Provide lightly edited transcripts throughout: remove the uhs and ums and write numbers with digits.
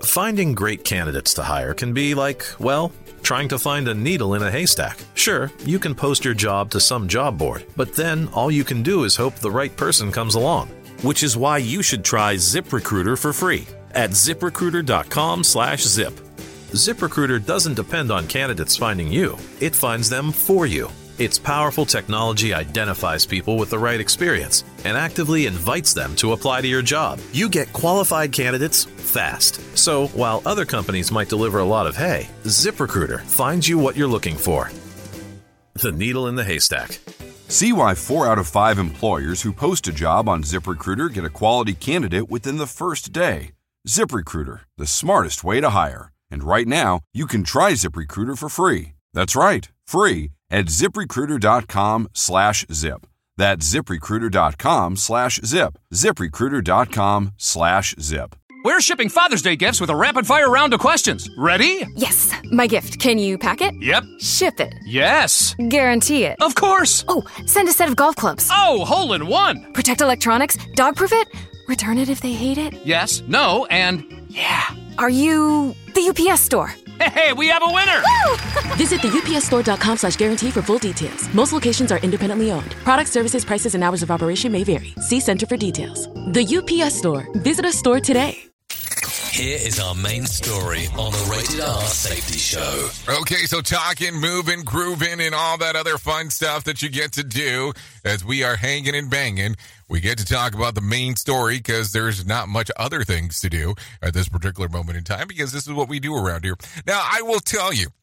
Finding great candidates to hire can be like, well, trying to find a needle in a haystack. Sure, you can post your job to some job board, but then all you can do is hope the right person comes along. Which is why you should try ZipRecruiter for free at ZipRecruiter.com/zip. ZipRecruiter doesn't depend on candidates finding you. It finds them for you. Its powerful technology identifies people with the right experience and actively invites them to apply to your job. You get qualified candidates fast. So while other companies might deliver a lot of hay, ZipRecruiter finds you what you're looking for. The needle in the haystack. See why 4 out of 5 employers who post a job on ZipRecruiter get a quality candidate within the first day. ZipRecruiter, the smartest way to hire. And right now, you can try ZipRecruiter for free. That's right, free at ZipRecruiter.com/zip. That's ZipRecruiter.com/zip. ZipRecruiter.com/zip. We're shipping Father's Day gifts with a rapid-fire round of questions. Ready? Yes, my gift. Can you pack it? Yep. Ship it? Yes. Guarantee it? Of course. Oh, send a set of golf clubs. Oh, hole in one. Protect electronics? Dog-proof it? Return it if they hate it? Yes, no, and yeah. Are you the UPS store? Hey, we have a winner! Visit theupsstore.com/guarantee for full details. Most locations are independently owned. Product, services, prices, and hours of operation may vary. See Center for details. The UPS Store. Visit a store today. Here is our main story on the Rated R Safety Show. Okay, so talking, moving, grooving, and all that other fun stuff that you get to do as we are hanging and banging. We get to talk about the main story because there's not much other things to do at this particular moment in time because this is what we do around here. Now, I will tell you,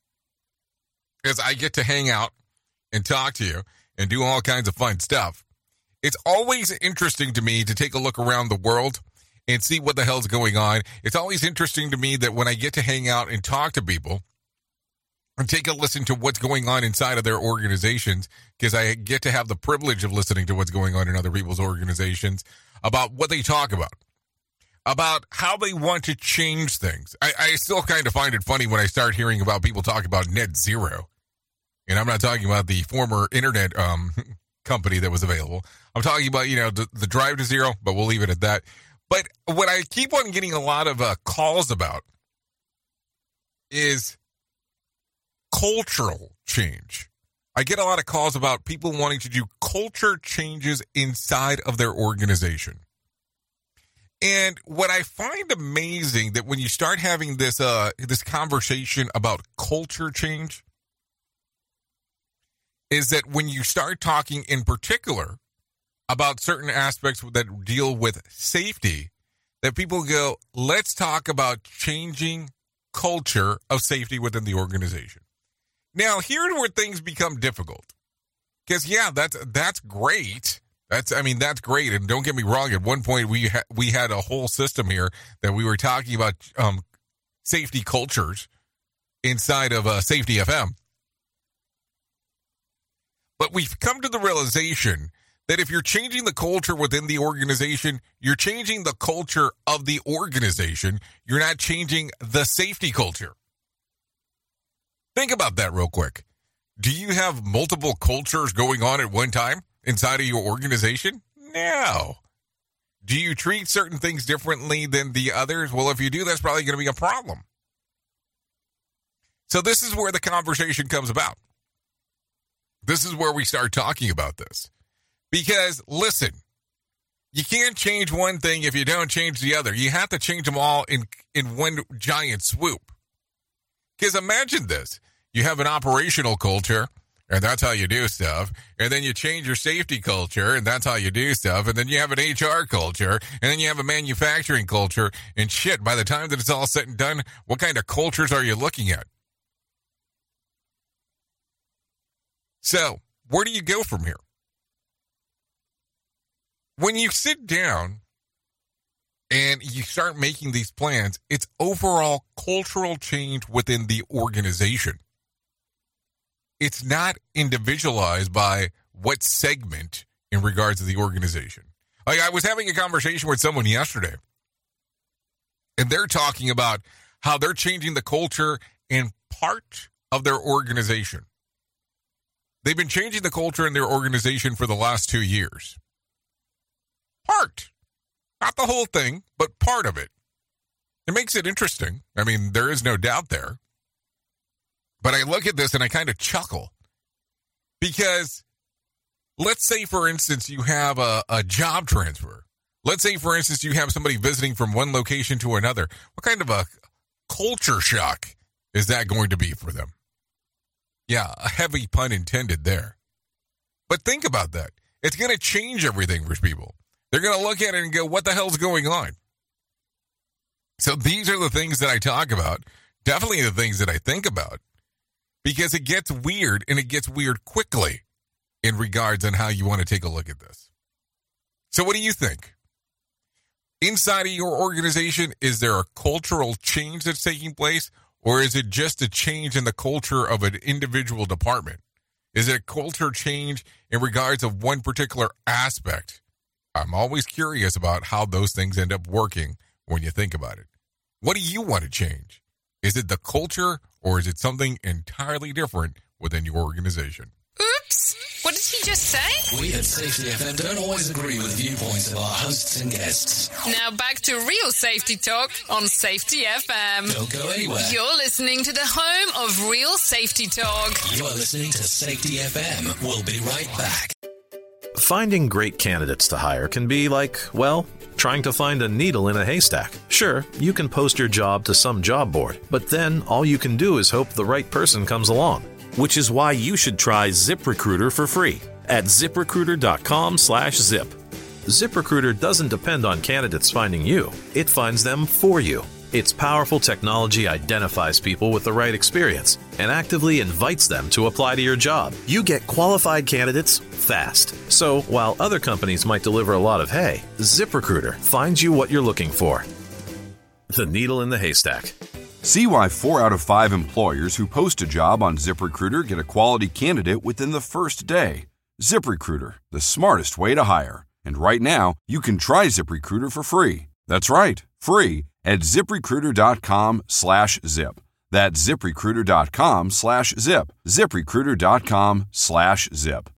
as I get to hang out and talk to you and do all kinds of fun stuff, it's always interesting to me to take a look around the world and see what the hell's going on. It's always interesting to me that when I get to hang out and talk to people and take a listen to what's going on inside of their organizations, because I get to have the privilege of listening to what's going on in other people's organizations, about what they talk about how they want to change things. I still kind of find it funny when I start hearing about people talk about net zero. And I'm not talking about the former internet company that was available. I'm talking about, the drive to zero, but we'll leave it at that. But what I keep on getting a lot of calls about is cultural change. I get a lot of calls about people wanting to do culture changes inside of their organization. And what I find amazing that when you start having this this conversation about culture change is that when you start talking in particular about certain aspects that deal with safety, that people go, let's talk about changing culture of safety within the organization. Now, here's where things become difficult. Because, yeah, that's great. That's great. And don't get me wrong. At one point, we had a whole system here that we were talking about safety cultures inside of Safety FM. But we've come to the realization that if you're changing the culture within the organization, you're changing the culture of the organization. You're not changing the safety culture. Think about that real quick. Do you have multiple cultures going on at one time inside of your organization? No. Do you treat certain things differently than the others? Well, if you do, that's probably going to be a problem. So this is where the conversation comes about. This is where we start talking about this. Because, listen, you can't change one thing if you don't change the other. You have to change them all in one giant swoop. Because imagine this. You have an operational culture, and that's how you do stuff. And then you change your safety culture, and that's how you do stuff. And then you have an HR culture, and then you have a manufacturing culture. And shit, by the time that it's all said and done, what kind of cultures are you looking at? So, where do you go from here? When you sit down and you start making these plans, it's overall cultural change within the organization. It's not individualized by what segment in regards to the organization. Like I was having a conversation with someone yesterday, and they're talking about how they're changing the culture in part of their organization. They've been changing the culture in their organization for the last 2 years. Part. Not the whole thing, but part of it. It makes it interesting. I mean, there is no doubt there. But I look at this and I kind of chuckle. Because let's say, for instance, you have a job transfer. Let's say, for instance, you have somebody visiting from one location to another. What kind of a culture shock is that going to be for them? Yeah, a heavy pun intended there. But think about that. It's going to change everything for people. They're going to look at it and go, what the hell's going on? So these are the things that I talk about. Definitely the things that I think about. Because it gets weird, and it gets weird quickly in regards on how you want to take a look at this. So what do you think? Inside of your organization, is there a cultural change that's taking place? Or is it just a change in the culture of an individual department? Is it a culture change in regards of one particular aspect? I'm always curious about how those things end up working when you think about it. What do you want to change? Is it the culture, or is it something entirely different within your organization? Oops! What did he just say? We at Safety FM don't always agree with viewpoints of our hosts and guests. Now back to real safety talk on Safety FM. Don't go anywhere. You're listening to the home of real safety talk. You are listening to Safety FM. We'll be right back. Finding great candidates to hire can be like, well, trying to find a needle in a haystack. Sure, you can post your job to some job board, but then all you can do is hope the right person comes along. Which is why you should try ZipRecruiter for free at ZipRecruiter.com/zip. ZipRecruiter doesn't depend on candidates finding you. It finds them for you. Its powerful technology identifies people with the right experience and actively invites them to apply to your job. You get qualified candidates fast. So while other companies might deliver a lot of hay, ZipRecruiter finds you what you're looking for. The needle in the haystack. See why 4 out of 5 employers who post a job on ZipRecruiter get a quality candidate within the first day. ZipRecruiter, the smartest way to hire. And right now, you can try ZipRecruiter for free. That's right, free at ZipRecruiter.com/zip. That's ZipRecruiter.com/zip. ZipRecruiter.com/zip.